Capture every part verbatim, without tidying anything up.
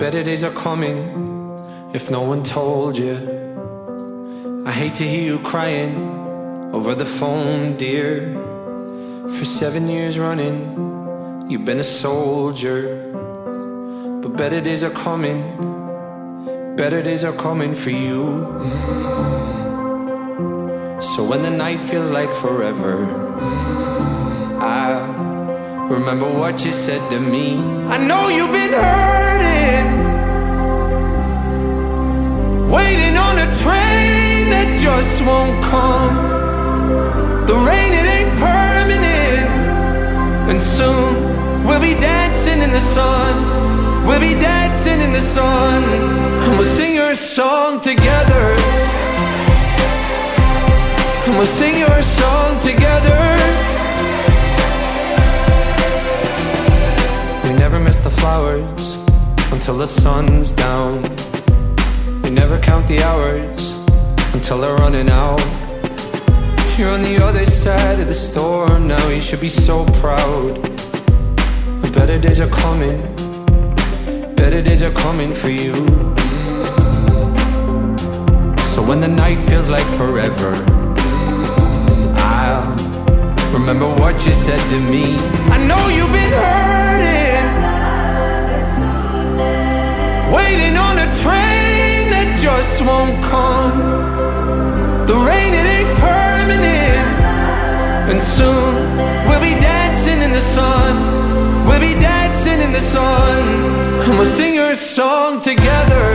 better days are coming if no one told you. I hate to hear you crying over the phone, dear. For seven years running, you've been a soldier. But better days are coming, better days are coming for you. So when the night feels like forever, I remember what you said to me. I know you've been hurting, waiting on a train that just won't come. The rain, it ain't permanent, and soon we'll be dancing in the sun. We'll be dancing in the sun, and we'll sing your song together. And we'll sing your song together. We never miss the flowers until the sun's down. We never count the hours until they're running out. You're on the other side of the storm now, you should be so proud. The better days are coming, better days are coming for you. So when the night feels like forever, I'll remember what you said to me. I know you've been hurting, waiting on a train that just won't come. The rain, it ain't permanent, and soon we'll be dancing in the sun. We'll be dancing in the sun, and we'll sing your song together.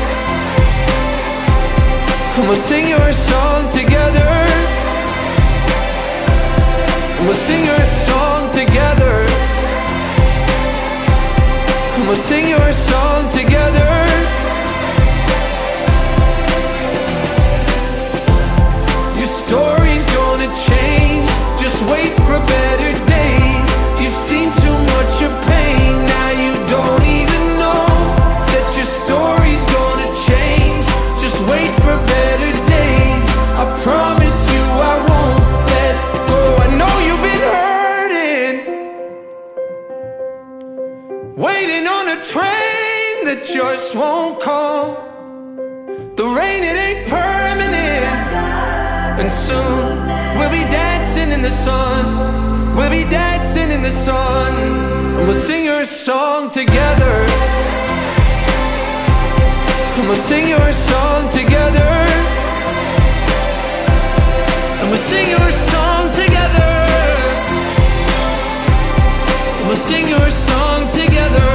And we'll sing your song together. And we'll sing your song together. And we'll sing your song together. Your story's gonna change, just wait for better days. You've seen too much of pain, now you don't even know that your story's gonna change. Just wait for better days, I promise you I won't let go. I know you've been hurting, waiting on a train that just won't come. The rain, it ain't permanent, and soon we'll be dancing in the sun. We'll be dancing in the sun, and we'll sing your song together. And we'll sing your song together. And we'll sing your song together. And we'll sing your song together.